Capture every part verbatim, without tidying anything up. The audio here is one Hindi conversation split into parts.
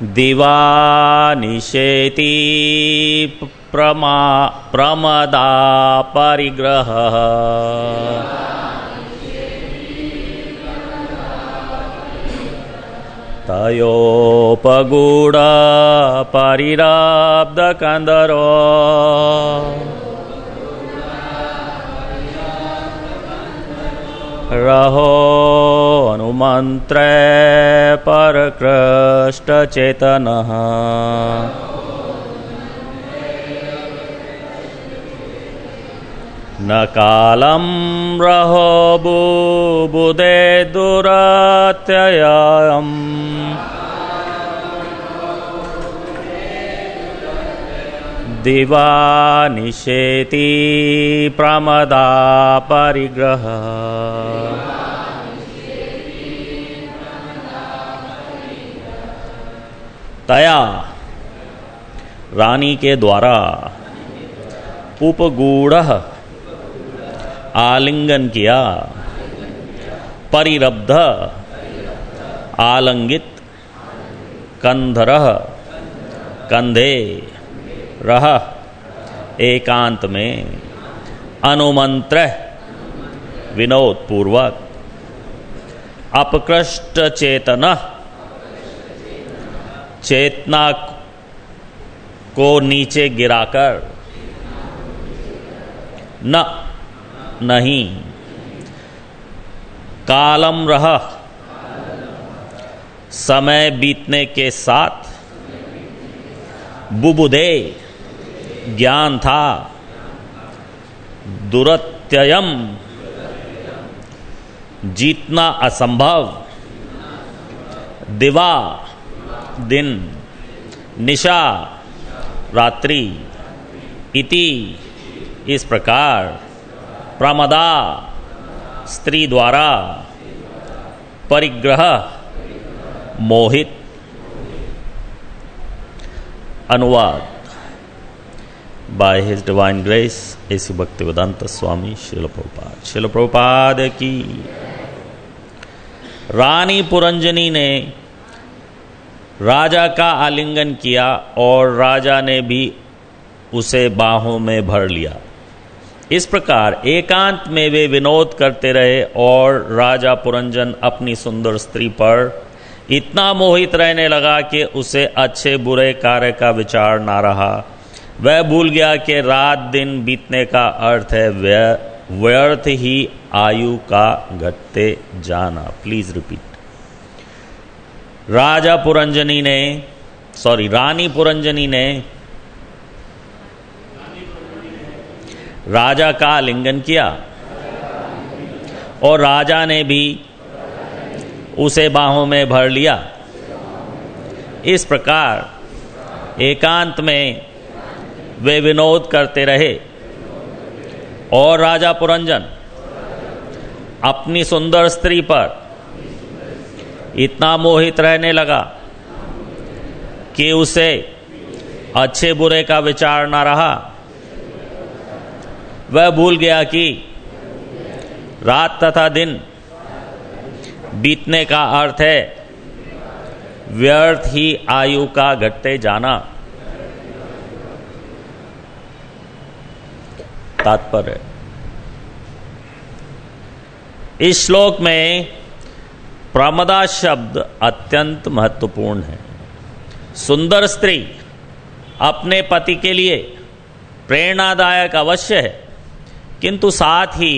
दिवानिशेति प्रमा प्रमदा परिग्रह तयोपगूढ़ परिरब्ध कंदरो रहो अनुमंत्रे परकृष्ट चेतनः न कालम रहो बुबुदे दुरत्ययम् दिवानिशेति प्रमदा परिग्रह तया रानी के द्वारा उपगूढ़ आलिंगन किया, परिरब्ध आलंगित, कंधरह कंधे, रह एकांत में, अनुमंत्र विनोद पूर्वक, अपकृष्ट चेतन चेतना को नीचे गिराकर, न नहीं, कालम रह समय बीतने के साथ, बुबुदे ज्ञान था, दुरत्ययम जीतना असंभव, दिवा दिन, निशा रात्रि, इति इस प्रकार, प्रमदा स्त्री द्वारा, परिग्रह मोहित। अनुवाद बाय हिज डिवाइन ग्रेस ऐसी भक्तिवेदांत स्वामी श्रील प्रभुपाद। श्रील प्रभुपाद की। रानी पुरंजनी ने राजा का आलिंगन किया और राजा ने भी उसे बाहों में भर लिया। इस प्रकार एकांत में वे विनोद करते रहे और राजा पुरंजन अपनी सुंदर स्त्री पर इतना मोहित रहने लगा कि उसे अच्छे बुरे कार्य का विचार ना रहा। वह भूल गया कि रात दिन बीतने का अर्थ है व्यर्थ ही आयु का घटते जाना। Please repeat. राजा पुरंजनी ने सॉरी रानी पुरंजनी ने राजा का आलिंगन किया और राजा ने भी उसे बाहों में भर लिया। इस प्रकार एकांत में वे विनोद करते रहे और राजा पुरंजन अपनी सुंदर स्त्री पर इतना मोहित रहने लगा कि उसे अच्छे बुरे का विचार न रहा। वह भूल गया कि रात तथा दिन बीतने का अर्थ है व्यर्थ ही आयु का घटते जाना। तात्पर्य। इस श्लोक में प्रमदा शब्द अत्यंत महत्वपूर्ण है। सुंदर स्त्री अपने पति के लिए प्रेरणादायक अवश्य है, किंतु साथ ही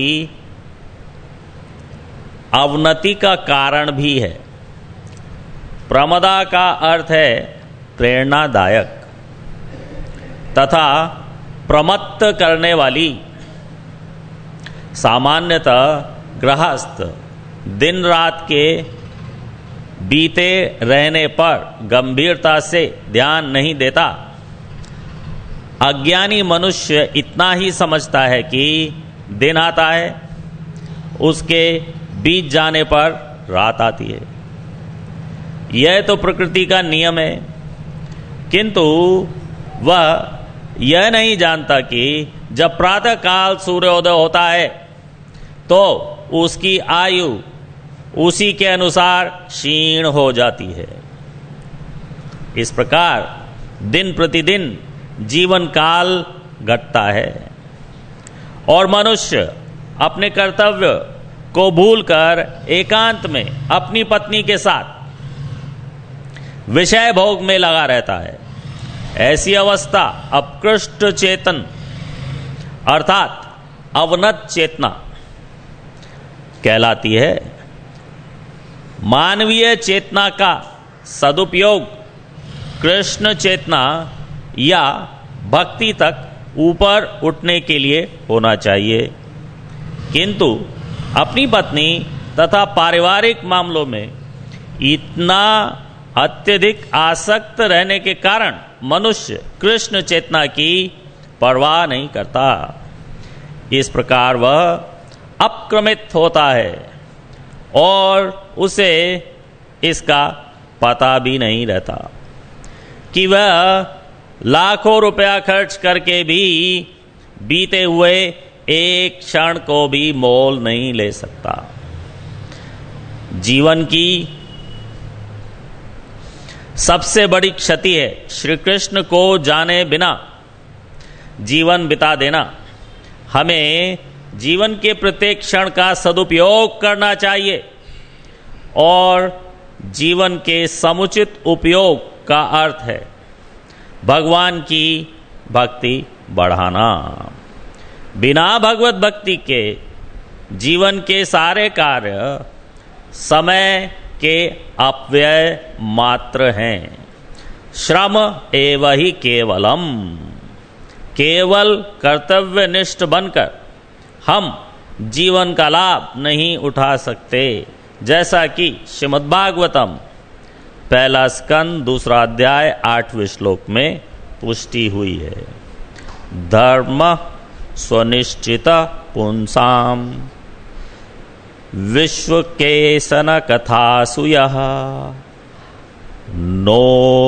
अवनति का कारण भी है। प्रमदा का अर्थ है प्रेरणादायक तथा प्रमत्त करने वाली। सामान्यतः गृहस्थ दिन रात के बीते रहने पर गंभीरता से ध्यान नहीं देता। अज्ञानी मनुष्य इतना ही समझता है कि दिन आता है, उसके बीत जाने पर रात आती है। यह तो प्रकृति का नियम है, किंतु वह यह नहीं जानता कि जब प्रातः काल सूर्योदय होता है तो उसकी आयु उसी के अनुसार क्षीण हो जाती है। इस प्रकार दिन प्रतिदिन जीवन काल घटता है और मनुष्य अपने कर्तव्य को भूलकर एकांत में अपनी पत्नी के साथ विषय भोग में लगा रहता है। ऐसी अवस्था अपकृष्ट चेतन अर्थात अवनत चेतना कहलाती है। मानवीय चेतना का सदुपयोग कृष्ण चेतना या भक्ति तक ऊपर उठने के लिए होना चाहिए, किंतु अपनी पत्नी तथा पारिवारिक मामलों में इतना अत्यधिक आसक्त रहने के कारण मनुष्य कृष्ण चेतना की परवाह नहीं करता। इस प्रकार वह अपक्रमित होता है और उसे इसका पता भी नहीं रहता कि वह लाखों रुपया खर्च करके भी बीते हुए एक क्षण को भी मोल नहीं ले सकता। जीवन की सबसे बड़ी क्षति है श्री कृष्ण को जाने बिना जीवन बिता देना। हमें जीवन के प्रत्येक क्षण का सदुपयोग करना चाहिए और जीवन के समुचित उपयोग का अर्थ है भगवान की भक्ति बढ़ाना। बिना भगवत भक्ति के जीवन के सारे कार्य समय के अपव्यय मात्र हैं। श्रम एव ही केवलम। केवल कर्तव्यनिष्ठ बनकर हम जीवन का लाभ नहीं उठा सकते, जैसा कि श्रीमद्भागवतम पहला स्कंद दूसरा अध्याय आठवें श्लोक में पुष्टि हुई है। धर्म स्वनिश्चित पुंसाम विश्व केसन कथासु यः नो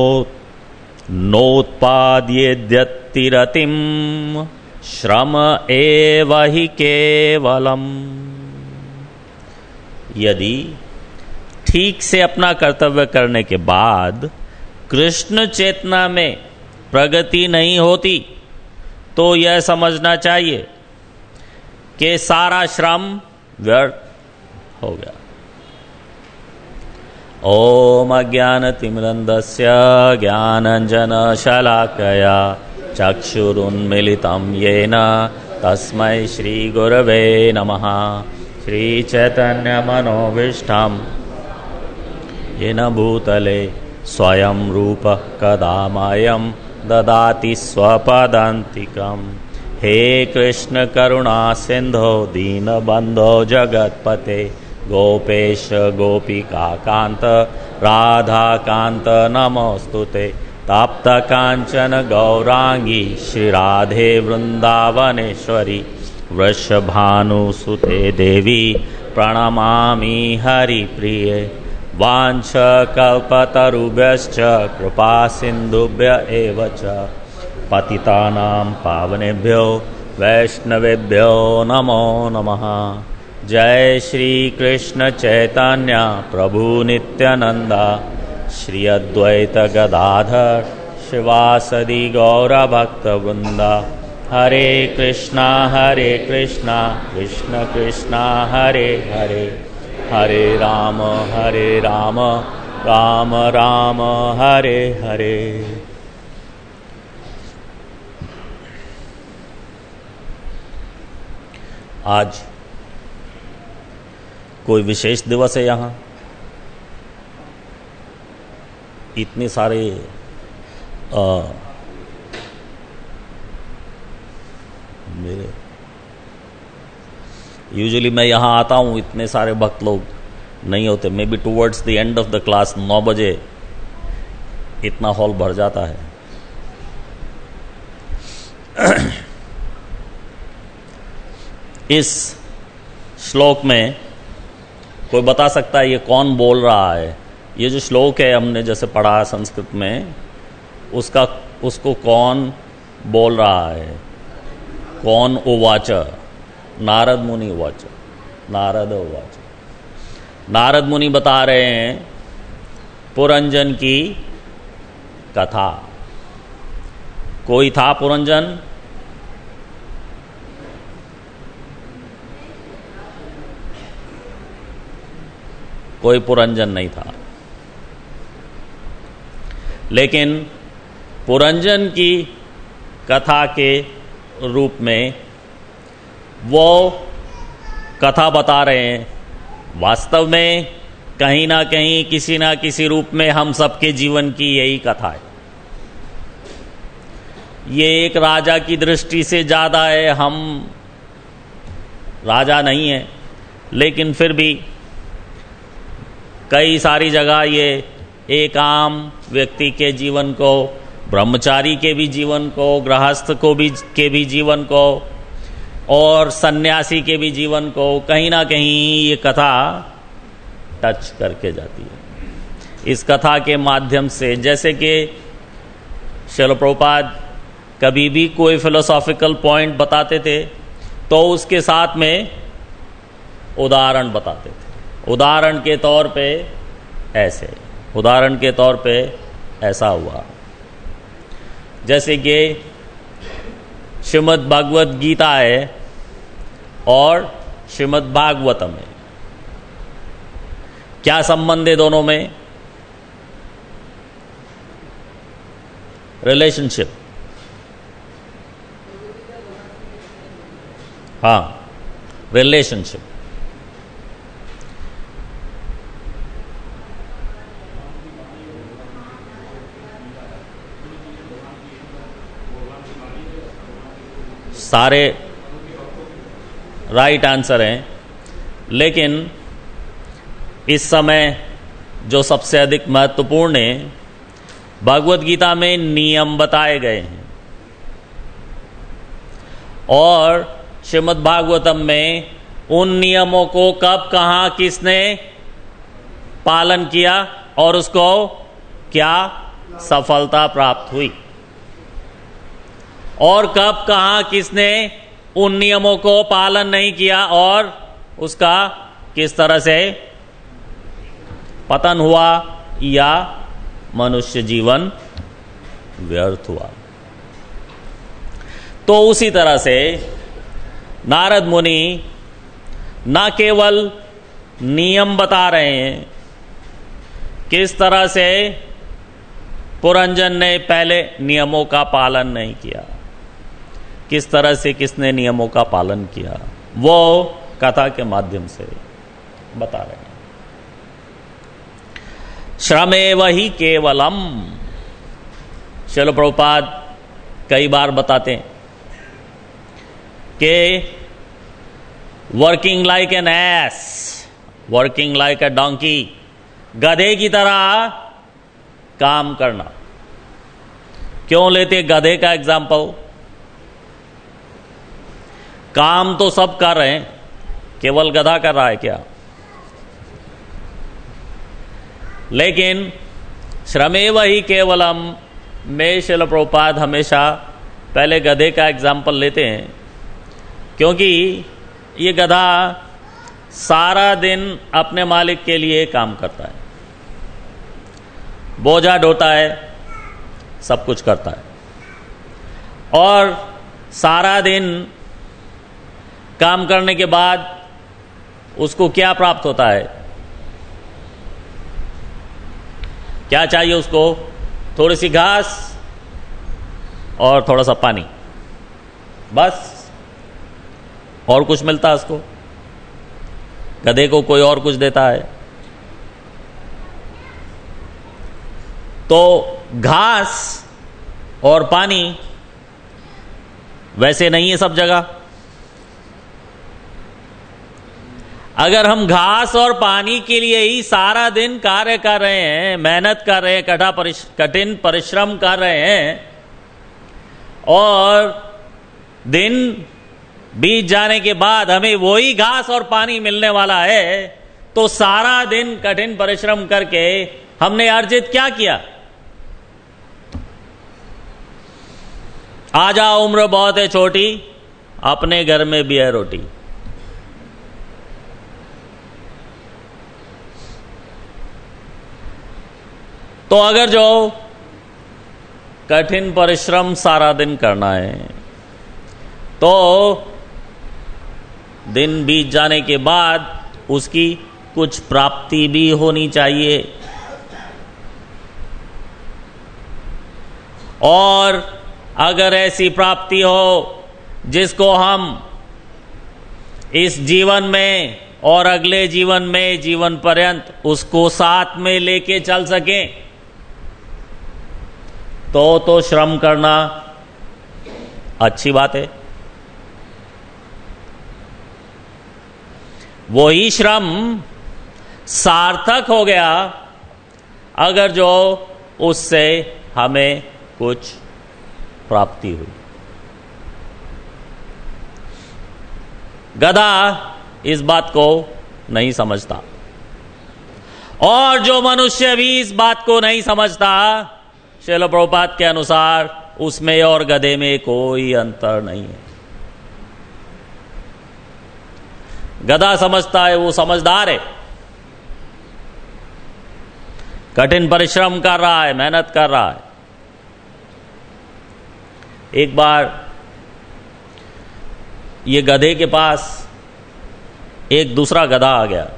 नोत्पाद्येद्यति रतिम श्रम एव हि केवलम। यदि ठीक से अपना कर्तव्य करने के बाद कृष्ण चेतना में प्रगति नहीं होती तो यह समझना चाहिए कि सारा श्रम व्यर्थ हो गया। ओम अज्ञानतिमिरन्धस्य ज्ञानाञ्जनशलाकया चक्षुरुन्मीलितं येन तस्मै श्रीगुरवे नमः। श्रीचैतन्यमनोभीष्टं येन भूतले स्वयं रूपः कदा मह्यं ददाति स्वपदान्तिकम्। हे कृष्ण करुणा सिंधो दीनबंधो जगत्पते गोपेश गोपिका कांत राधा कांत नमोस्तुते। ताप्त कांचन गौरांगी श्री राधे वृंदावनेश्वरी वृषभानुसुते देवी प्रणमामि हरिप्रिये। वाञ्छकल्पतरुभ्यश्च कृपा सिन्धुभ्य एव च पतितानां पावनेभ्यो वैष्णवेभ्यो नमो नमः। जय श्री कृष्ण चैतन्य प्रभु नित्यानंद श्री अद्वैत गदाधर शिवासदि गौरभक्तवृंद। हरे कृष्णा हरे कृष्णा कृष्ण कृष्णा हरे हरे हरे राम हरे राम राम राम हरे हरे। आज कोई विशेष दिवस है। यहाँ इतने सारे आ, मेरे यूजुअली मैं यहाँ आता हूँ, इतने सारे भक्त लोग नहीं होते। Maybe towards the end of the class नौ बजे इतना हॉल भर जाता है। इस श्लोक में कोई बता सकता है ये कौन बोल रहा है? ये जो श्लोक है हमने जैसे पढ़ा संस्कृत में, उसका उसको कौन बोल रहा है? कौन उवाच? नारद मुनि उवाच। नारद उवाच। नारद मुनि बता रहे हैं पुरंजन की कथा। कोई था पुरंजन? कोई पुरंजन नहीं था। लेकिन पुरंजन की कथा के रूप में वो कथा बता रहे हैं। वास्तव में कहीं ना कहीं किसी ना किसी रूप में हम सबके जीवन की यही कथा है। ये एक राजा की दृष्टि से ज़्यादा है, हम राजा नहीं हैं, लेकिन फिर भी कई सारी जगह ये एक आम व्यक्ति के जीवन को, ब्रह्मचारी के भी जीवन को, गृहस्थ को भी के भी जीवन को और सन्यासी के भी जीवन को कहीं ना कहीं ये कथा टच करके जाती है। इस कथा के माध्यम से, जैसे कि श्रील प्रभुपाद कभी भी कोई फिलोसॉफिकल पॉइंट बताते थे तो उसके साथ में उदाहरण बताते थे। उदाहरण के तौर पे ऐसे, उदाहरण के तौर पे ऐसा हुआ, जैसे कि श्रीमद् भागवत गीता है और श्रीमद् भागवतम है। क्या संबंध है दोनों में? रिलेशनशिप। हाँ, रिलेशनशिप। सारे राइट आंसर हैं, लेकिन इस समय जो सबसे अधिक महत्वपूर्ण है, भगवत गीता में नियम बताए गए हैं और श्रीमद् भागवतम में उन नियमों को कब, कहां, किसने पालन किया और उसको क्या सफलता प्राप्त हुई, और कब, कहां, किसने उन नियमों को पालन नहीं किया और उसका किस तरह से पतन हुआ या मनुष्य जीवन व्यर्थ हुआ। तो उसी तरह से नारद मुनि न केवल नियम बता रहे हैं, किस तरह से पुरंजन ने पहले नियमों का पालन नहीं किया, किस तरह से किसने नियमों का पालन किया, वो कथा के माध्यम से बता रहे हैं। श्रमेव ही केवलम, श्रील प्रभुपाद कई बार बताते हैं कि working like an ass, working like a donkey, गधे की तरह काम करना। क्यों लेते गधे का एग्जाम्पल? काम तो सब कर रहे हैं, केवल गधा कर रहा है क्या? लेकिन श्रमेव ही केवलम में श्रील प्रभुपाद हमेशा पहले गधे का एग्जाम्पल लेते हैं, क्योंकि ये गधा सारा दिन अपने मालिक के लिए काम करता है, बोझा ढोता है, सब कुछ करता है, और सारा दिन काम करने के बाद उसको क्या प्राप्त होता है? क्या चाहिए उसको? थोड़ी सी घास और थोड़ा सा पानी, बस। और कुछ मिलता है उसको? गधे को कोई और कुछ देता है? तो घास और पानी वैसे नहीं है सब जगह। अगर हम घास और पानी के लिए ही सारा दिन कार्य कर रहे हैं, मेहनत कर रहे हैं, कठा परिश, कठिन परिश्रम कर रहे हैं, और दिन बीत जाने के बाद हमें वही घास और पानी मिलने वाला है, तो सारा दिन कठिन परिश्रम करके हमने अर्जित क्या किया? आजा उम्र बहुत है छोटी, अपने घर में भी है रोटी। तो अगर जो कठिन परिश्रम सारा दिन करना है, तो दिन बीत जाने के बाद उसकी कुछ प्राप्ति भी होनी चाहिए। और अगर ऐसी प्राप्ति हो जिसको हम इस जीवन में और अगले जीवन में, जीवन पर्यंत उसको साथ में लेके चल सकें, तो तो श्रम करना अच्छी बात है। वही श्रम सार्थक हो गया अगर जो उससे हमें कुछ प्राप्ति हुई। गधा इस बात को नहीं समझता, और जो मनुष्य भी इस बात को नहीं समझता, श्रील प्रभुपाद के अनुसार उसमें और गधे में कोई अंतर नहीं है। गधा समझता है, वो समझदार है, कठिन परिश्रम कर रहा है, मेहनत कर रहा है। एक बार ये गधे के पास एक दूसरा गधा आ गया।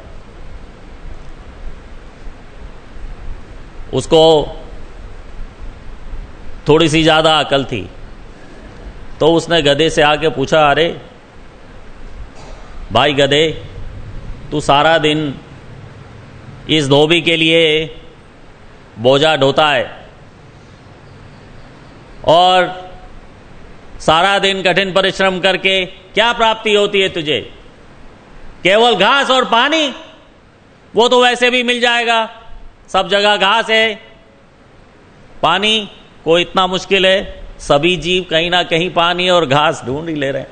उसको थोड़ी सी ज्यादा अकल थी, तो उसने गधे से आके पूछा, अरे भाई गधे, तू सारा दिन इस धोबी के लिए बोझा ढोता है और सारा दिन कठिन परिश्रम करके क्या प्राप्ति होती है तुझे? केवल घास और पानी? वो तो वैसे भी मिल जाएगा, सब जगह घास है, पानी को इतना मुश्किल है? सभी जीव कहीं ना कहीं पानी और घास ढूंढ ही ले रहे हैं।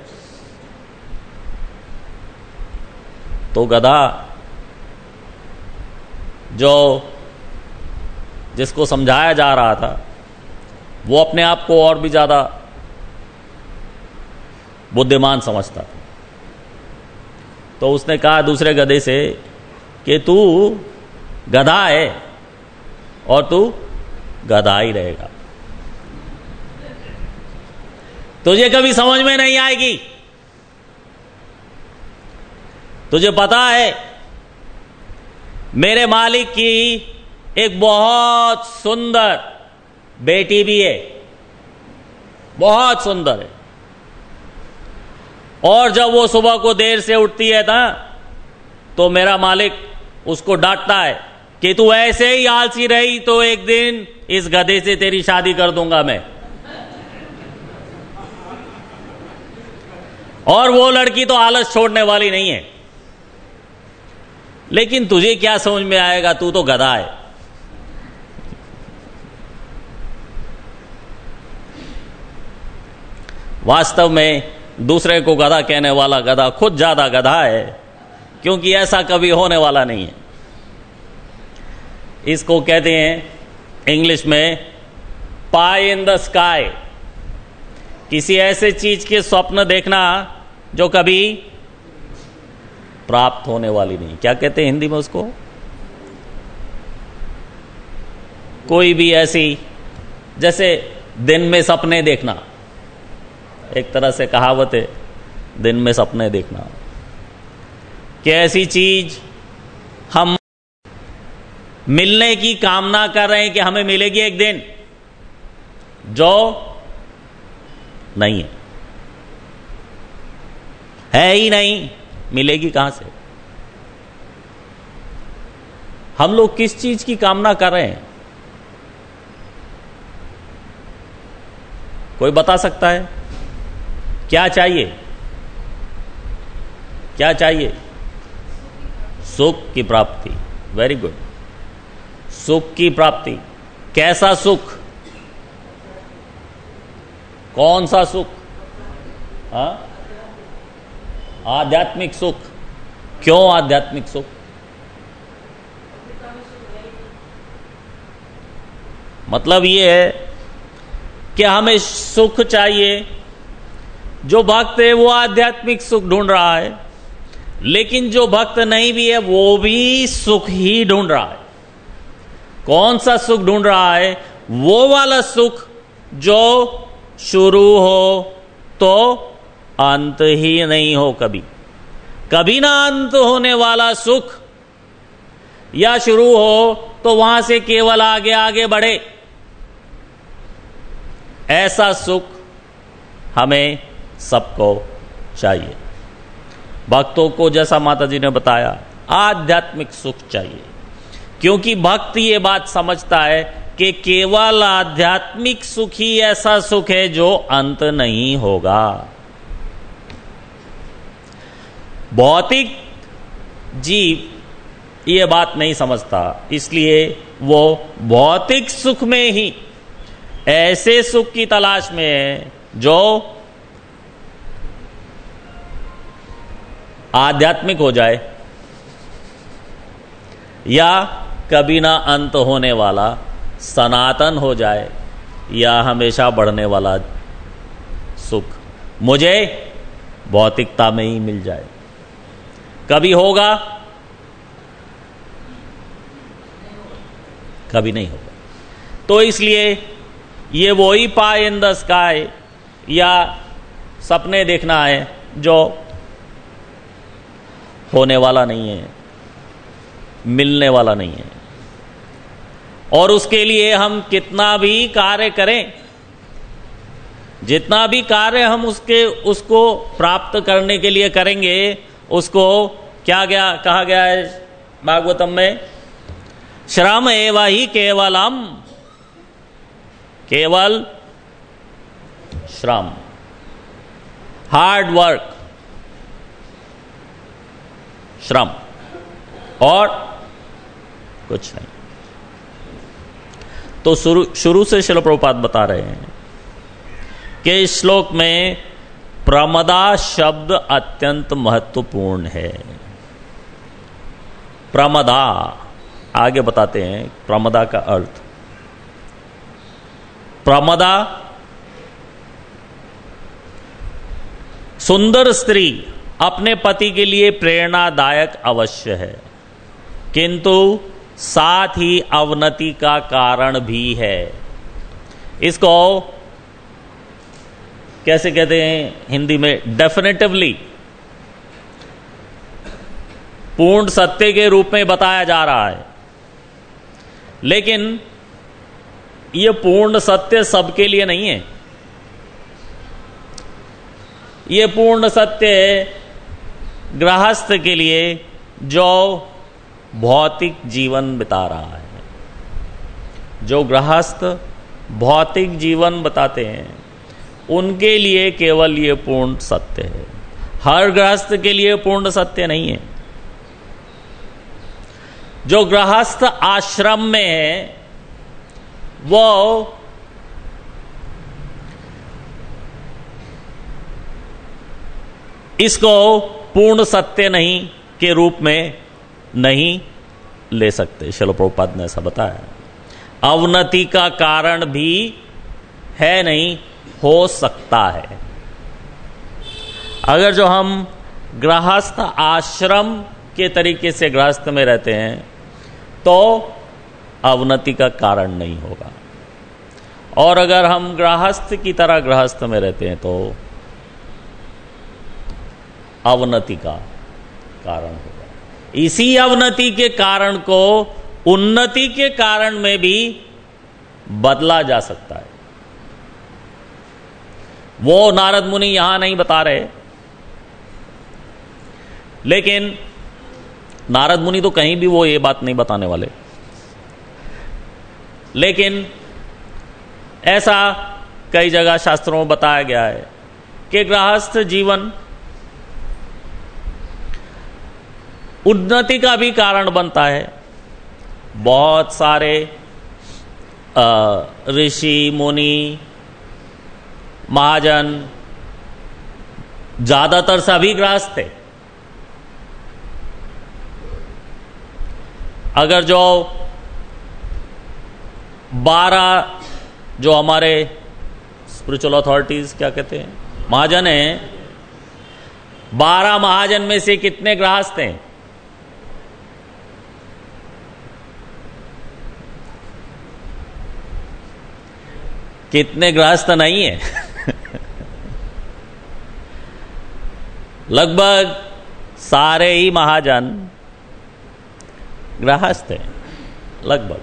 तो गधा, जो जिसको समझाया जा रहा था, वो अपने आप को और भी ज्यादा बुद्धिमान समझता था। तो उसने कहा दूसरे गधे से कि तू गधा है और तू गधा ही रहेगा, तुझे कभी समझ में नहीं आएगी। तुझे पता है मेरे मालिक की एक बहुत सुंदर बेटी भी है, बहुत सुंदर है, और जब वो सुबह को देर से उठती है ना, तो मेरा मालिक उसको डांटता है कि तू ऐसे ही आलसी रही तो एक दिन इस गधे से तेरी शादी कर दूंगा मैं। और वो लड़की तो आलस छोड़ने वाली नहीं है। लेकिन तुझे क्या समझ में आएगा, तू तो गधा है। वास्तव में दूसरे को गधा कहने वाला गधा खुद ज्यादा गधा है, क्योंकि ऐसा कभी होने वाला नहीं है। इसको कहते हैं इंग्लिश में पाई इन द स्काई, किसी ऐसे चीज के स्वप्न देखना जो कभी प्राप्त होने वाली नहीं। क्या कहते हैं हिंदी में उसको? कोई भी ऐसी, जैसे दिन में सपने देखना, एक तरह से कहावत है दिन में सपने देखना, कि ऐसी चीज हम मिलने की कामना कर रहे हैं कि हमें मिलेगी एक दिन, जो नहीं है, है ही नहीं, मिलेगी कहां से? हम लोग किस चीज की कामना कर रहे हैं? कोई बता सकता है? क्या चाहिए? क्या चाहिए? सुख की प्राप्ति। वेरी गुड, सुख की प्राप्ति। कैसा सुख? कौन सा सुख? हाँ, आध्यात्मिक सुख। क्यों आध्यात्मिक सुख? मतलब ये है कि हमें सुख चाहिए। जो भक्त है वो आध्यात्मिक सुख ढूंढ रहा है, लेकिन जो भक्त नहीं भी है वो भी सुख ही ढूंढ रहा है। कौन सा सुख ढूंढ रहा है? वो वाला सुख जो शुरू हो तो अंत ही नहीं हो कभी, कभी ना अंत होने वाला सुख, या शुरू हो तो वहां से केवल आगे आगे बढ़े, ऐसा सुख हमें सबको चाहिए। भक्तों को जैसा माता जी ने बताया आध्यात्मिक सुख चाहिए, क्योंकि भक्त ये बात समझता है कि केवल आध्यात्मिक सुख ही ऐसा सुख है जो अंत नहीं होगा। भौतिक जीव ये बात नहीं समझता, इसलिए वो भौतिक सुख में ही ऐसे सुख की तलाश में है जो आध्यात्मिक हो जाए, या कभी ना अंत होने वाला सनातन हो जाए, या हमेशा बढ़ने वाला सुख मुझे भौतिकता में ही मिल जाए। कभी होगा, कभी नहीं होगा। तो इसलिए ये वही पाई इन द स्काई या सपने देखना है जो होने वाला नहीं है, मिलने वाला नहीं है। और उसके लिए हम कितना भी कार्य करें, जितना भी कार्य हम उसके उसको प्राप्त करने के लिए करेंगे, उसको क्या गया कहा गया है भागवतम में, श्रम एव ही केवलम, केवल श्रम, हार्ड वर्क, श्रम और कुछ नहीं। तो शुरू शुरू से श्रील प्रभुपाद बता रहे हैं कि इस श्लोक में प्रमदा शब्द अत्यंत महत्वपूर्ण है। प्रमदा आगे बताते हैं प्रमदा का अर्थ। प्रमदा सुंदर स्त्री अपने पति के लिए प्रेरणादायक अवश्य है, किंतु साथ ही अवनति का कारण भी है। इसको कैसे कहते हैं हिंदी में, डेफिनेटिवली पूर्ण सत्य के रूप में बताया जा रहा है, लेकिन यह पूर्ण सत्य सबके लिए नहीं है। यह पूर्ण सत्य गृहस्थ के लिए जो भौतिक जीवन बिता रहा है, जो गृहस्थ भौतिक जीवन बताते हैं, उनके लिए केवल ये पूर्ण सत्य है। हर गृहस्थ के लिए पूर्ण सत्य नहीं है। जो गृहस्थ आश्रम में है वो इसको पूर्ण सत्य नहीं के रूप में नहीं ले सकते। श्रील प्रभुपाद ने ऐसा बताया। अवनति का कारण भी है नहीं, हो सकता है। अगर जो हम गृहस्थ आश्रम के तरीके से गृहस्थ में रहते हैं तो अवनति का कारण नहीं होगा, और अगर हम गृहस्थ की तरह गृहस्थ में रहते हैं तो अवनति का कारण होगा। इसी अवनति के कारण को उन्नति के कारण में भी बदला जा सकता है। वो नारद मुनि यहां नहीं बता रहे, लेकिन नारद मुनि तो कहीं भी वो ये बात नहीं बताने वाले, लेकिन ऐसा कई जगह शास्त्रों में बताया गया है कि गृहस्थ जीवन उन्नति का भी कारण बनता है। बहुत सारे ऋषि मुनि महाजन ज्यादातर सभी गृहस्थ थे। अगर जो बारह जो हमारे स्पिरिचुअल अथॉरिटीज क्या कहते हैं महाजन हैं, बारह महाजन में से कितने गृहस्थ हैं? कितने गृहस्थ नहीं है? लगभग सारे ही महाजन गृहस्थ हैं, लगभग।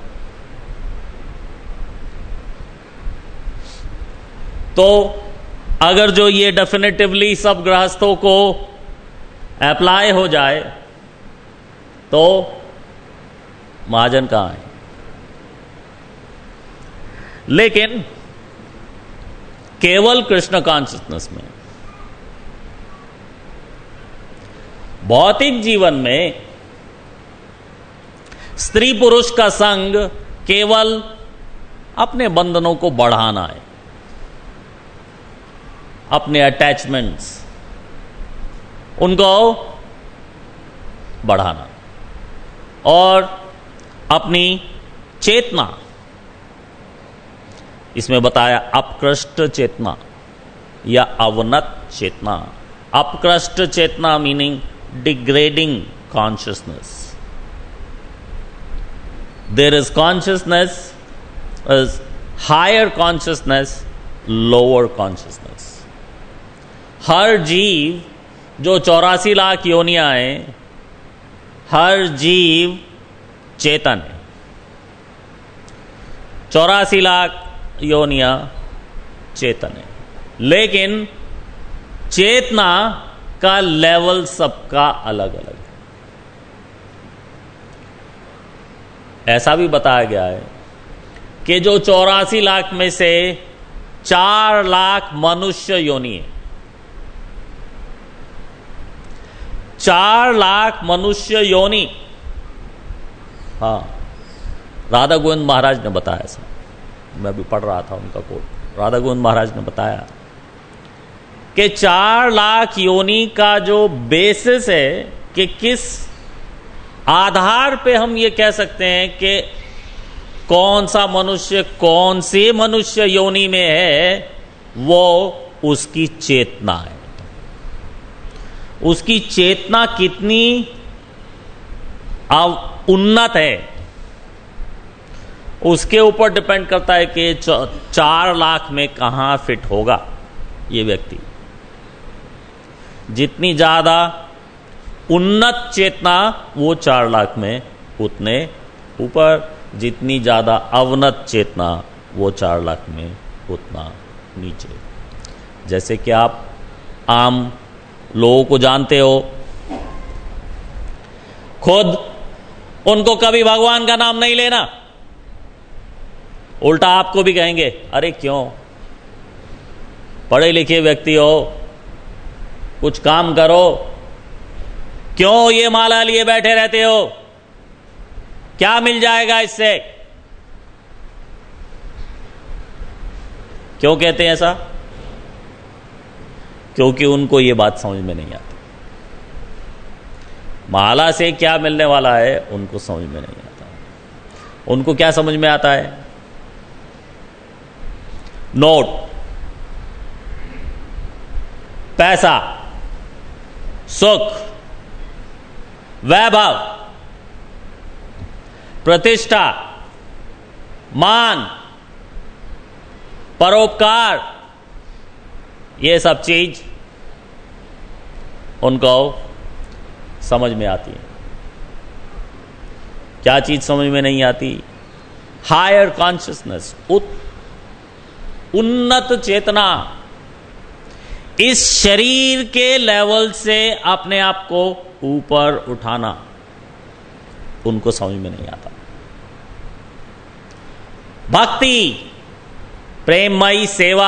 तो अगर जो ये डेफिनेटिवली सब गृहस्थों को अप्लाई हो जाए तो महाजन कहां है? लेकिन केवल कृष्ण कॉन्शियसनेस में, भौतिक जीवन में स्त्री पुरुष का संग केवल अपने बंधनों को बढ़ाना है, अपने अटैचमेंट्स उनको बढ़ाना, और अपनी चेतना, इसमें बताया अपकृष्ट चेतना या अवनत चेतना। अपकृष्ट चेतना meaning degrading consciousness. There is consciousness, is higher consciousness, lower consciousness. हर जीव जो चौरासी लाख योनियां हैं, हर जीव चेतन है। चौरासी लाख योनियां चेतन है, लेकिन चेतना का लेवल सबका अलग अलग है। ऐसा भी बताया गया है कि जो चौरासी लाख में से चार लाख मनुष्य योनि है, चार लाख मनुष्य योनि, हाँ, राधा गोविंद महाराज ने बताया ऐसा, मैं भी पढ़ रहा था उनका कोट। राधा गोविंद महाराज ने बताया कि चार लाख योनि का जो बेसिस है कि किस आधार पे हम ये कह सकते हैं कि कौन सा मनुष्य कौन से मनुष्य योनि में है, वो उसकी चेतना है। उसकी चेतना कितनी उन्नत है उसके ऊपर डिपेंड करता है कि चार लाख में कहां फिट होगा ये व्यक्ति। जितनी ज्यादा उन्नत चेतना वो चार लाख में उतने ऊपर, जितनी ज्यादा अवनत चेतना वो चार लाख में उतना नीचे। जैसे कि आप आम लोगों को जानते हो, खुद उनको कभी भगवान का नाम नहीं लेना, उल्टा आपको भी कहेंगे अरे क्यों, पढ़े लिखे व्यक्ति हो, कुछ काम करो, क्यों ये माला लिए बैठे रहते हो, क्या मिल जाएगा इससे? क्यों कहते हैं ऐसा? क्योंकि उनको ये बात समझ में नहीं आती। माला से क्या मिलने वाला है उनको समझ में नहीं आता। उनको क्या समझ में आता है? नोट, पैसा, सुख, वैभव, प्रतिष्ठा, मान, परोपकार, ये सब चीज उनको समझ में आती है। क्या चीज समझ में नहीं आती? हायर कॉन्शियसनेस, उन्नत चेतना। इस शरीर के लेवल से अपने आप को ऊपर उठाना उनको समझ में नहीं आता। भक्ति, प्रेममयी सेवा,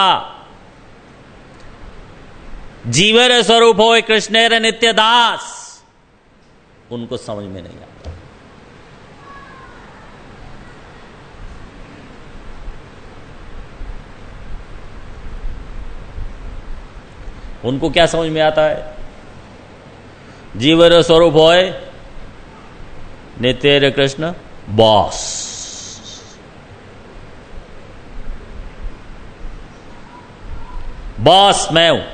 जीवेर स्वरूप हो कृष्णेर नित्य दास, उनको समझ में नहीं आता। उनको क्या समझ में आता है? जीवेर स्वरूप होए नित्य कृष्ण बॉस। बॉस मैं हूं,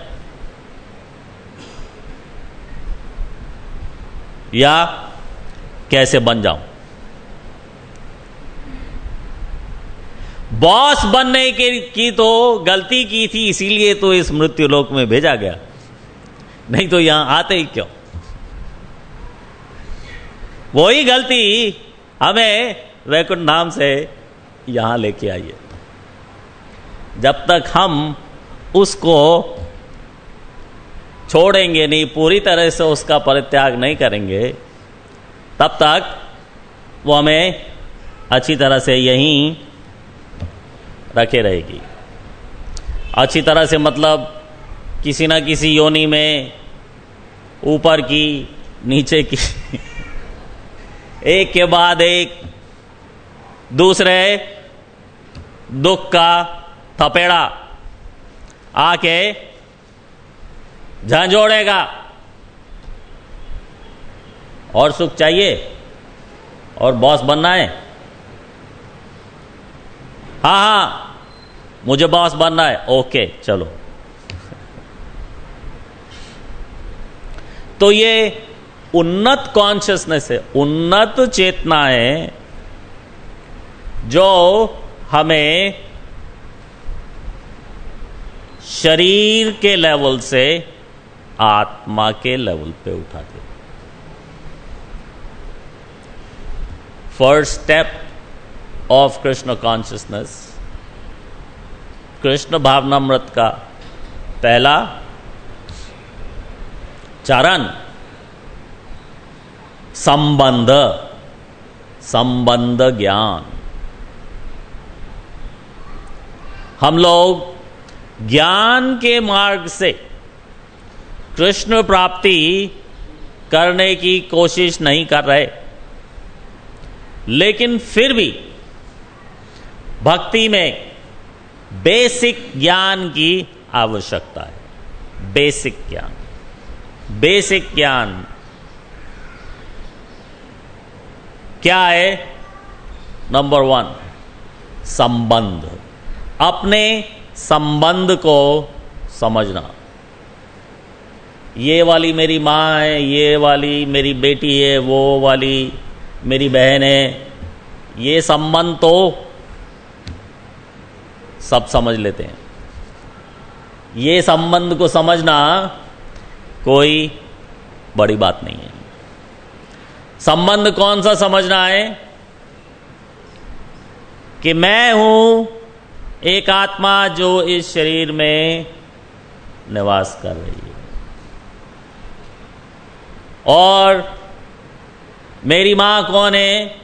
या कैसे बन जाऊं? बॉस बनने के की तो गलती की थी, इसीलिए तो इस मृत्यु लोक में भेजा गया, नहीं तो यहां आते ही क्यों। वही गलती हमें वैकुंठ धाम से यहां लेके आई है। जब तक हम उसको छोड़ेंगे नहीं, पूरी तरह से उसका परित्याग नहीं करेंगे, तब तक वो हमें अच्छी तरह से यहीं रखे रहेगी। अच्छी तरह से मतलब किसी ना किसी योनि में, ऊपर की, नीचे की, एक के बाद एक दूसरे दुख का थपेड़ा आके झंझोड़ेगा। और सुख चाहिए और बॉस बनना है, हाँ हाँ मुझे बॉस बनना है, ओके चलो। तो ये उन्नत कॉन्शियसनेस है, उन्नत चेतना है, जो हमें शरीर के लेवल से आत्मा के लेवल पे उठाते। First step of Krishna consciousness, Krishna भावनामृत का पहला चरण संबंध, संबंध ज्ञान। हम लोग ज्ञान के मार्ग से कृष्ण प्राप्ति करने की कोशिश नहीं कर रहे, लेकिन फिर भी भक्ति में बेसिक ज्ञान की आवश्यकता है। बेसिक ज्ञान, बेसिक ज्ञान क्या है? नंबर वन, संबंध, अपने संबंध को समझना। ये वाली मेरी माँ है, ये वाली मेरी बेटी है, वो वाली मेरी बहन है, ये संबंध तो सब समझ लेते हैं। ये संबंध को समझना कोई बड़ी बात नहीं है। संबंध कौन सा समझना है? कि मैं हूं एक आत्मा जो इस शरीर में निवास कर रही है, और मेरी मां कौन है?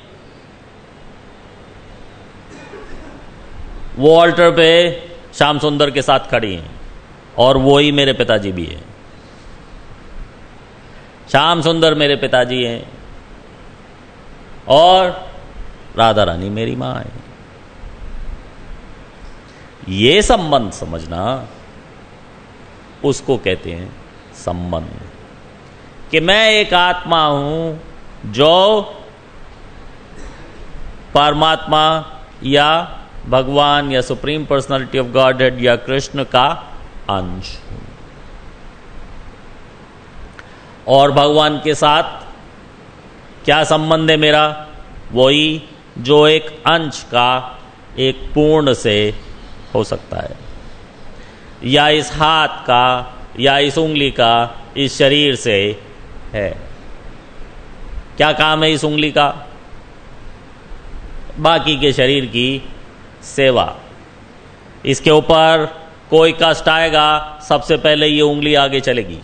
वो ऑल्टर पे श्याम सुंदर के साथ खड़ी हैं, और वो ही मेरे पिताजी भी हैं। श्याम सुंदर मेरे पिताजी हैं और राधा रानी मेरी मां है। ये संबंध समझना, उसको कहते हैं संबंध। कि मैं एक आत्मा हूं जो परमात्मा या भगवान या सुप्रीम पर्सनालिटी ऑफ गॉडहेड या कृष्ण का अंश हूं, और भगवान के साथ क्या संबंध है मेरा? वही जो एक अंश का एक पूर्ण से हो सकता है, या इस हाथ का या इस उंगली का इस शरीर से है। क्या काम है इस उंगली का? बाकी के शरीर की सेवा। इसके ऊपर कोई कष्ट आएगा, सबसे पहले ये उंगली आगे चलेगी।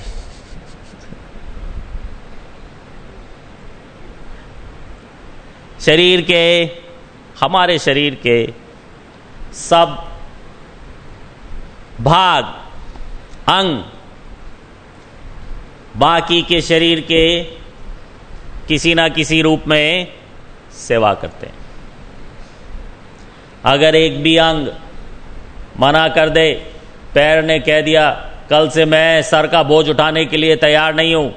शरीर के, हमारे शरीर के सब भाग, अंग बाकी के शरीर के किसी ना किसी रूप में सेवा करते हैं। अगर एक भी अंग मना कर दे, पैर ने कह दिया कल से मैं सर का बोझ उठाने के लिए तैयार नहीं हूं,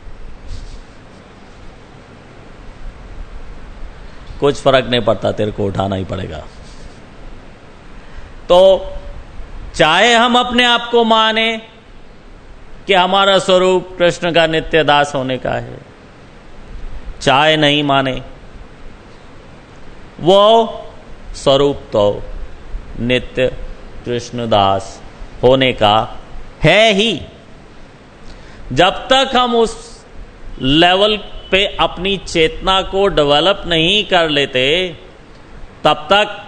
कुछ फर्क नहीं पड़ता, तेरे को उठाना ही पड़ेगा। तो चाहे हम अपने आप को माने कि हमारा स्वरूप कृष्ण का नित्य दास होने का है, चाहे नहीं माने, वो स्वरूप तो नित्य कृष्णदास होने का है ही। जब तक हम उस लेवल पे अपनी चेतना को डेवलप नहीं कर लेते, तब तक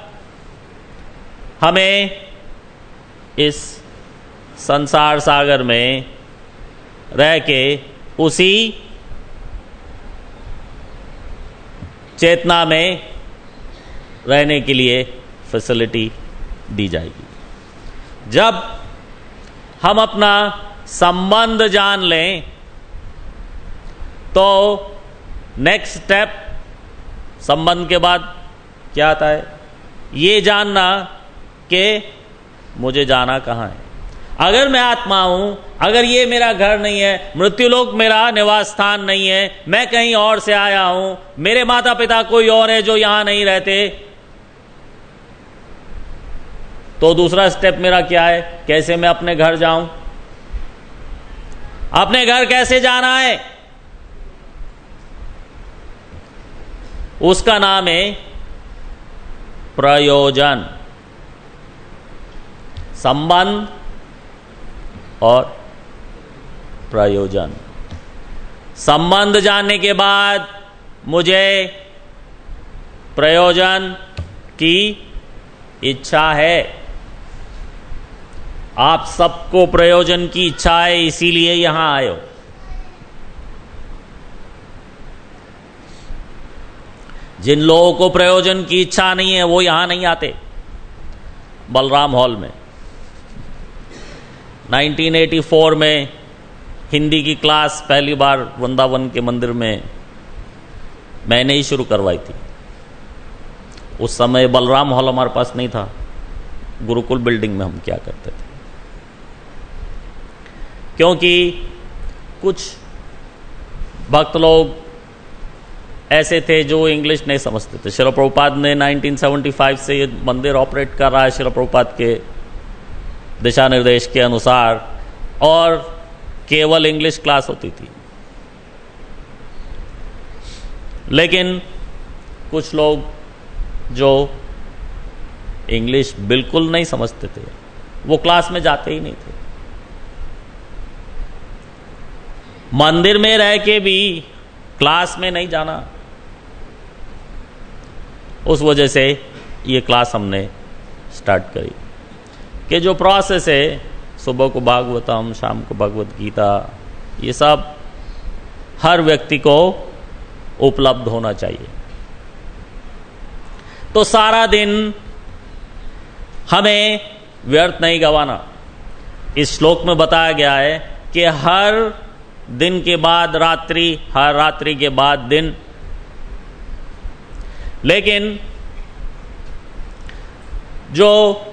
हमें इस संसार सागर में रह के उसी चेतना में रहने के लिए फैसिलिटी दी जाएगी। जब हम अपना संबंध जान लें तो नेक्स्ट स्टेप संबंध के बाद क्या आता है? ये जानना कि मुझे जाना कहाँ है। अगर मैं आत्मा हूं, अगर ये मेरा घर नहीं है, मृत्युलोक मेरा निवास स्थान नहीं है, मैं कहीं और से आया हूं, मेरे माता पिता कोई और है जो यहां नहीं रहते, तो दूसरा स्टेप मेरा क्या है? कैसे मैं अपने घर जाऊं? अपने घर कैसे जाना है? उसका नाम है प्रयोजन। संबंध और प्रयोजन। संबंध जानने के बाद मुझे प्रयोजन की इच्छा है। आप सबको प्रयोजन की इच्छा है, इसीलिए यहां आए हो। जिन लोगों को प्रयोजन की इच्छा नहीं है वो यहां नहीं आते। बलराम हॉल में नाइनटीन एटी फोर में हिंदी की क्लास पहली बार वृंदावन के मंदिर में मैंने ही शुरू करवाई थी। उस समय बलराम हॉल हमारे पास नहीं था, गुरुकुल बिल्डिंग में हम क्या करते थे, क्योंकि कुछ भक्त लोग ऐसे थे जो इंग्लिश नहीं समझते थे। श्रील प्रभुपाद ने नाइनटीन सेवेंटी फाइव से ये मंदिर ऑपरेट कर रहा है श्रील प्रभुपाद के दिशा निर्देश के अनुसार, और केवल इंग्लिश क्लास होती थी। लेकिन कुछ लोग जो इंग्लिश बिल्कुल नहीं समझते थे वो क्लास में जाते ही नहीं थे। मंदिर में रह के भी क्लास में नहीं जाना, उस वजह से ये क्लास हमने स्टार्ट करी कि जो प्रोसेस है, सुबह को भागवतम, शाम को भगवत गीता, ये सब हर व्यक्ति को उपलब्ध होना चाहिए। तो सारा दिन हमें व्यर्थ नहीं गंवाना। इस श्लोक में बताया गया है कि हर दिन के बाद रात्रि, हर रात्रि के बाद दिन। लेकिन जो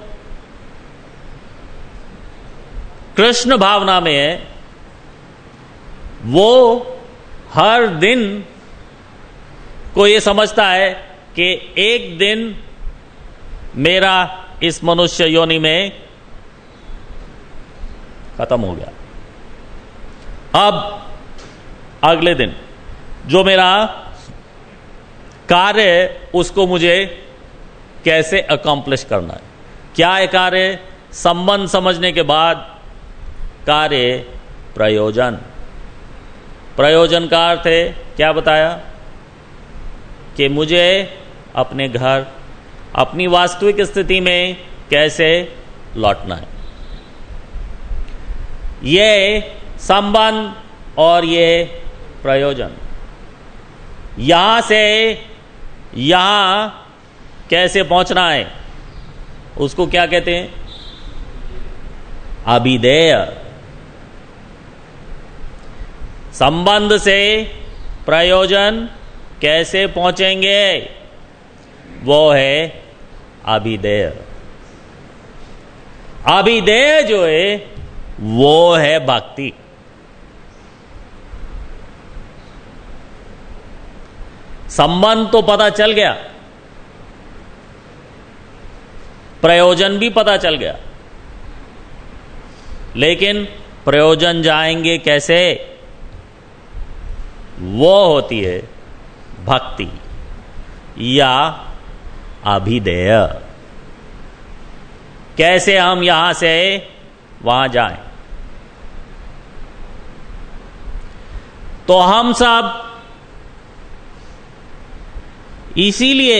कृष्ण भावना में है वो हर दिन को ये समझता है कि एक दिन मेरा इस मनुष्य योनि में खत्म हो गया। अब अगले दिन जो मेरा कार्य है उसको मुझे कैसे अकॉम्प्लिश करना है। क्या है कार्य? संबंध समझने के बाद कार्य प्रयोजन। प्रयोजन का अर्थ है क्या बताया? कि मुझे अपने घर, अपनी वास्तविक स्थिति में कैसे लौटना है। ये संबंध और ये प्रयोजन, यहां से यहां कैसे पहुंचना है उसको क्या कहते हैं? अभिधेय। संबंध से प्रयोजन कैसे पहुंचेंगे वो है अभिधेय। अभिधेय जो है वो है भक्ति। संबंध तो पता चल गया, प्रयोजन भी पता चल गया, लेकिन प्रयोजन जाएंगे कैसे? वो होती है भक्ति या अभिधेय। कैसे हम यहां से वहां जाएं? तो हम सब इसीलिए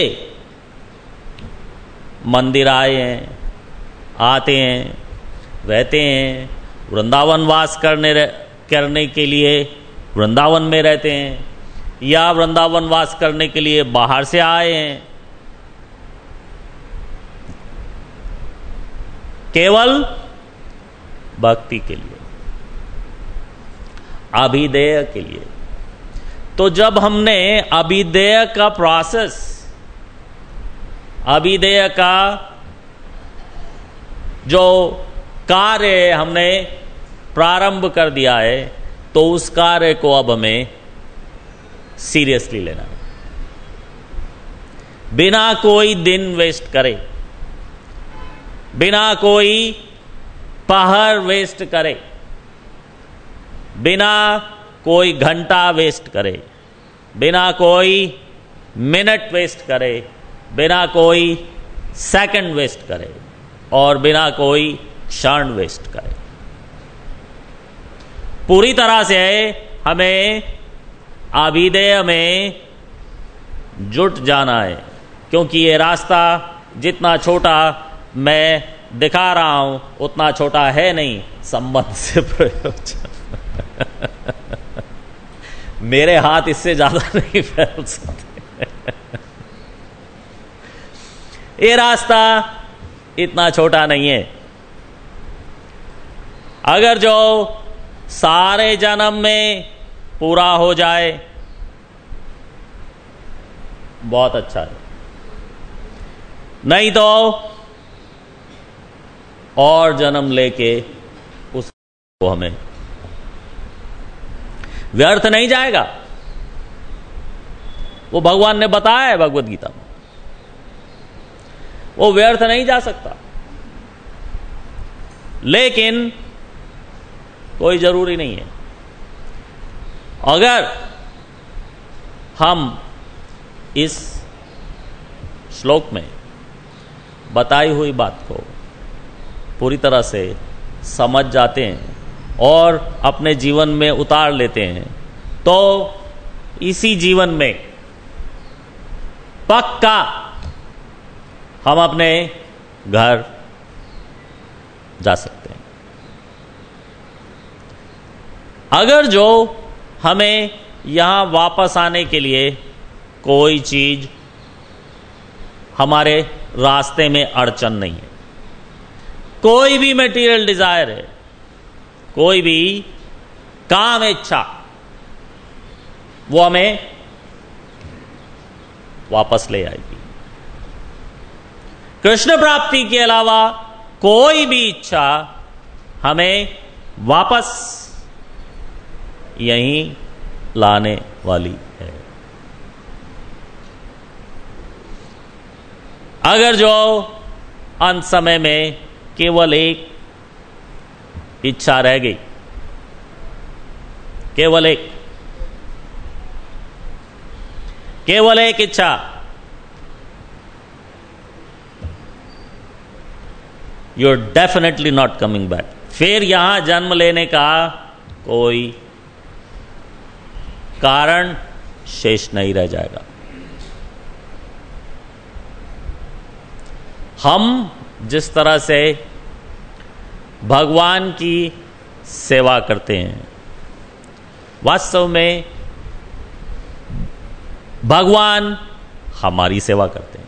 मंदिर आए हैं, आते हैं, रहते हैं, वृंदावन वास करने करने के लिए वृंदावन में रहते हैं, या वृंदावन वास करने के लिए बाहर से आए हैं, केवल भक्ति के लिए, अभिधेय के लिए। तो जब हमने अभिधेय का प्रोसेस, अभिधेय का जो कार्य हमने प्रारंभ कर दिया है, तो उस कार्य को अब हमें सीरियसली लेना है, बिना कोई दिन वेस्ट करे, बिना कोई पहर वेस्ट करे, बिना कोई घंटा वेस्ट करे, बिना कोई मिनट वेस्ट करे, बिना कोई सेकंड वेस्ट करे, और बिना कोई क्षण वेस्ट करे। पूरी तरह से हमें अभिधेय में जुट जाना है, क्योंकि ये रास्ता जितना छोटा मैं दिखा रहा हूं उतना छोटा है नहीं संबंध से प्रयोजन। मेरे हाथ इससे ज्यादा नहीं फैल सकते। ये रास्ता इतना छोटा नहीं है। अगर जो सारे जन्म में पूरा हो जाए बहुत अच्छा है, नहीं तो और जन्म लेके उसको हमें व्यर्थ नहीं जाएगा। वो भगवान ने बताया है भगवद गीता में, वो व्यर्थ नहीं जा सकता। लेकिन कोई जरूरी नहीं है। अगर हम इस श्लोक में बताई हुई बात को पूरी तरह से समझ जाते हैं और अपने जीवन में उतार लेते हैं, तो इसी जीवन में पक्का हम अपने घर जा सकते हैं। अगर जो हमें यहां वापस आने के लिए कोई चीज हमारे रास्ते में अड़चन नहीं है, कोई भी मटेरियल डिजायर है, कोई भी काम इच्छा, वो हमें वापस ले आएगी। कृष्ण प्राप्ति के अलावा कोई भी इच्छा हमें वापस यहीं लाने वाली है। अगर जो अंत समय में केवल एक इच्छा रह गई, केवल एक केवल एक इच्छा, you are definitely not coming back. फिर यहां जन्म लेने का कोई कारण शेष नहीं रह जाएगा। हम जिस तरह से भगवान की सेवा करते हैं, वास्तव में भगवान हमारी सेवा करते हैं।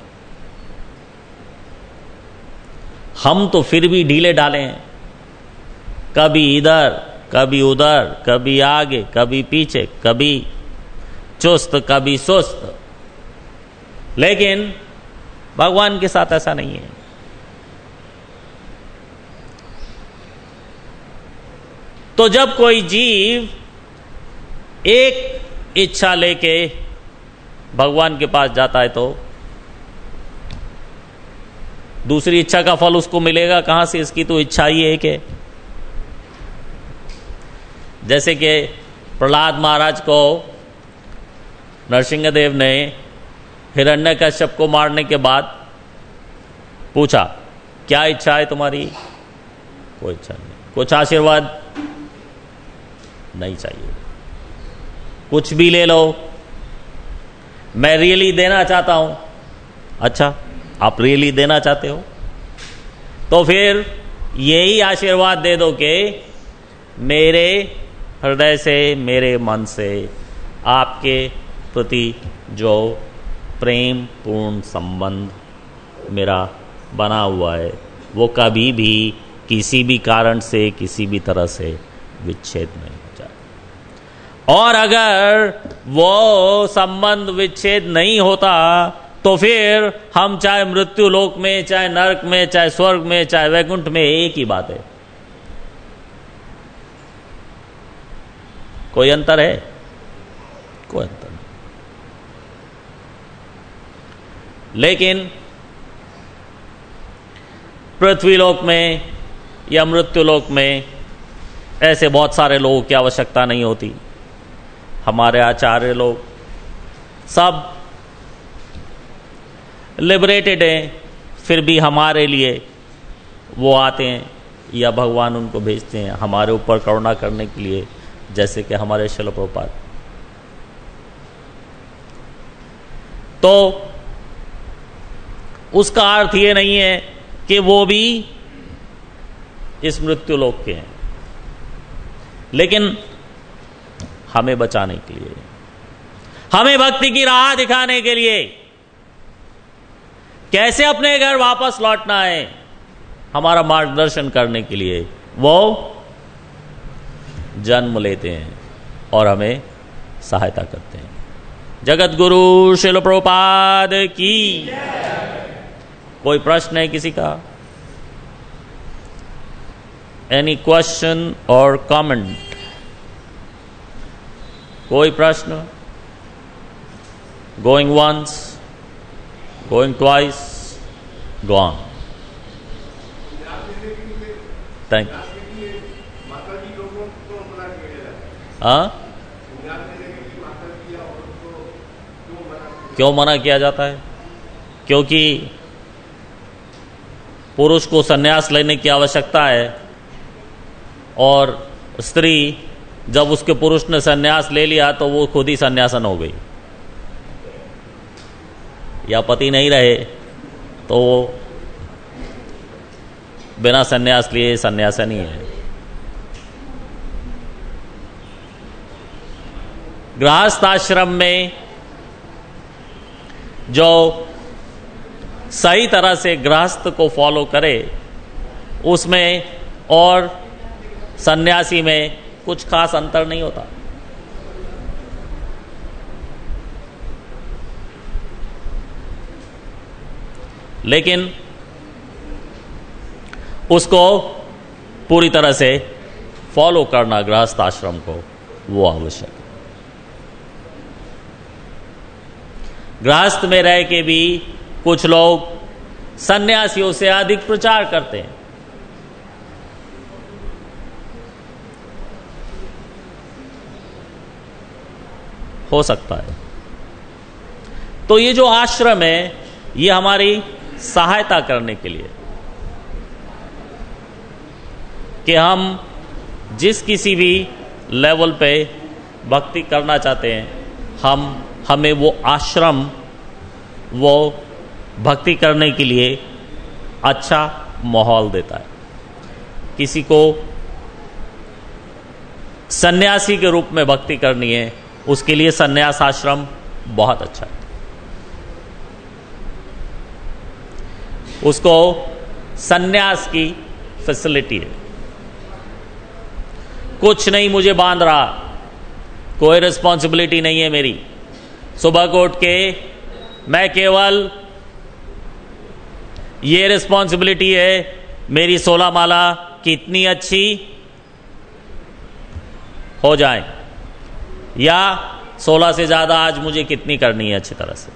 हम तो फिर भी ढीले डाले हैं, कभी इधर कभी उधर, कभी आगे कभी पीछे, कभी चुस्त कभी सुस्त। लेकिन भगवान के साथ ऐसा नहीं है। तो जब कोई जीव एक इच्छा लेके भगवान के पास जाता है, तो दूसरी इच्छा का फल उसको मिलेगा कहां से? इसकी तो इच्छा ही एक है। जैसे कि प्रहलाद महाराज को नरसिंहदेव ने हिरण्यकश्यप को मारने के बाद पूछा क्या इच्छा है तुम्हारी? कोई इच्छा नहीं। कुछ आशीर्वाद? नहीं चाहिए। कुछ भी ले लो, मैं रियली देना चाहता हूं। अच्छा, आप रियली देना चाहते हो तो फिर यही आशीर्वाद दे दो कि मेरे हृदय से, मेरे मन से आपके प्रति जो प्रेम पूर्ण संबंध मेरा बना हुआ है वो कभी भी किसी भी कारण से, किसी भी तरह से विच्छेद नहीं हो जाए। और अगर वो संबंध विच्छेद नहीं होता तो फिर हम चाहे मृत्यु लोक में, चाहे नरक में, चाहे स्वर्ग में, चाहे वैकुंठ में, एक ही बात है। कोई अंतर है? कोई अंतर नहीं। लेकिन पृथ्वी लोक में या मृत्यु लोक में ऐसे बहुत सारे लोगों की आवश्यकता नहीं होती। हमारे आचार्य लोग सब लिबरेटेड हैं, फिर भी हमारे लिए वो आते हैं या भगवान उनको भेजते हैं हमारे ऊपर करुणा करने के लिए, जैसे कि हमारे श्रील प्रभुपाद। तो उसका अर्थ ये नहीं है कि वो भी इस मृत्यु लोक के हैं, लेकिन हमें बचाने के लिए, हमें भक्ति की राह दिखाने के लिए, कैसे अपने घर वापस लौटना है, हमारा मार्गदर्शन करने के लिए वो जन्म लेते हैं और हमें सहायता करते हैं। जगत गुरु श्रील प्रभुपाद की। कोई प्रश्न है किसी का? एनी क्वेश्चन और कमेंट? कोई प्रश्न? Going once, going twice, gone. Thank you. हाँ, क्यों मना किया जाता है? क्योंकि पुरुष को संन्यास लेने की आवश्यकता है और स्त्री, जब उसके पुरुष ने संन्यास ले लिया तो वो खुद ही संन्यासन हो गई, या पति नहीं रहे तो वो बिना संन्यास लिए संन्यासन ही है। गृहस्थ आश्रम में जो सही तरह से गृहस्थ को फॉलो करे उसमें और सन्यासी में कुछ खास अंतर नहीं होता। लेकिन उसको पूरी तरह से फॉलो करना गृहस्थ आश्रम को वो आवश्यक है। गृहस्थ में रह के भी कुछ लोग सन्यासियों से अधिक प्रचार करते हैं। हो सकता है। तो ये जो आश्रम है ये हमारी सहायता करने के लिए कि हम जिस किसी भी लेवल पे भक्ति करना चाहते हैं, हम हमें वो आश्रम वो भक्ति करने के लिए अच्छा माहौल देता है। किसी को सन्यासी के रूप में भक्ति करनी है, उसके लिए सन्यास आश्रम बहुत अच्छा है। उसको सन्यास की फैसिलिटी है। कुछ नहीं मुझे बांध रहा, कोई रिस्पॉन्सिबिलिटी नहीं है मेरी। सुबह को उठ के मैं केवल ये रिस्पॉन्सिबिलिटी है मेरी सोलह माला कितनी अच्छी हो जाए, या सोलह से ज्यादा आज मुझे कितनी करनी है अच्छी तरह से।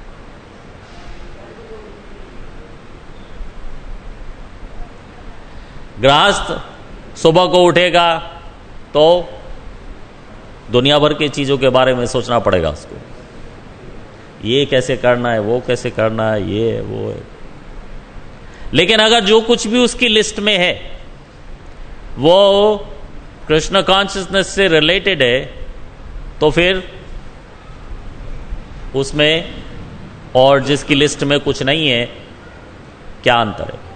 गृहस्थ सुबह को उठेगा तो दुनिया भर की चीजों के बारे में सोचना पड़ेगा उसको। ये कैसे करना है, वो कैसे करना है, ये वो है। लेकिन अगर जो कुछ भी उसकी लिस्ट में है वो कृष्ण कॉन्शियसनेस से रिलेटेड है, तो फिर उसमें और जिसकी लिस्ट में कुछ नहीं है, क्या अंतर है?